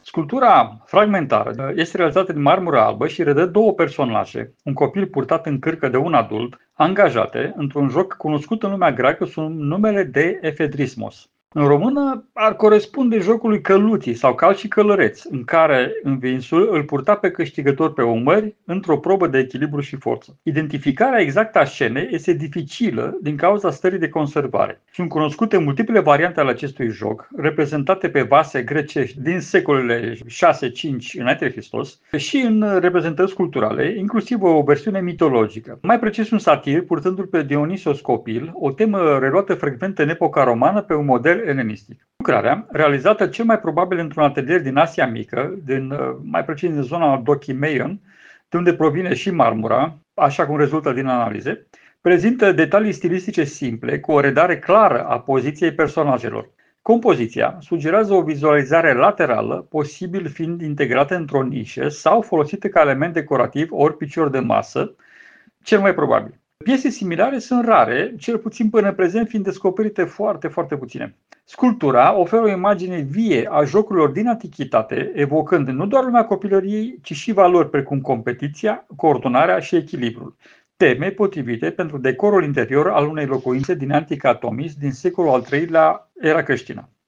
Sculptura fragmentară este realizată din marmură albă și redă două personaje, un copil purtat în cârcă de un adult, angajate într-un joc cunoscut în lumea greacă sub numele de Efedrismos. În română ar corespunde jocului căluții sau calci și călăreți, în care învinsul îl purta pe câștigător pe umări într-o probă de echilibru și forță. Identificarea exactă a scenei este dificilă din cauza stării de conservare. Sunt cunoscute multiple variante ale acestui joc, reprezentate pe vase grecești din secolele 6-5 înainte de Hristos și în reprezentări sculpturale, inclusiv o versiune mitologică. Mai precis un satir purtându-l pe Dionisos copil, o temă reluată frecvent în epoca romană pe un model elenistic. Lucrarea, realizată cel mai probabil într-un atelier din Asia Mică, mai precis din zona Dochimeion, de unde provine și marmura, așa cum rezultă din analize, prezintă detalii stilistice simple, cu o redare clară a poziției personajelor. Compoziția sugerează o vizualizare laterală, posibil fiind integrată într-o nișă sau folosită ca element decorativ ori picior de masă, cel mai probabil. Piese similare sunt rare, cel puțin până în prezent fiind descoperite foarte, foarte puține. Sculptura oferă o imagine vie a jocurilor din antichitate, evocând nu doar lumea copilăriei, ci și valori precum competiția, coordonarea și echilibrul. Teme potrivite pentru decorul interior al unei locuințe din antica Tomis din secolul al III-lea era creștină.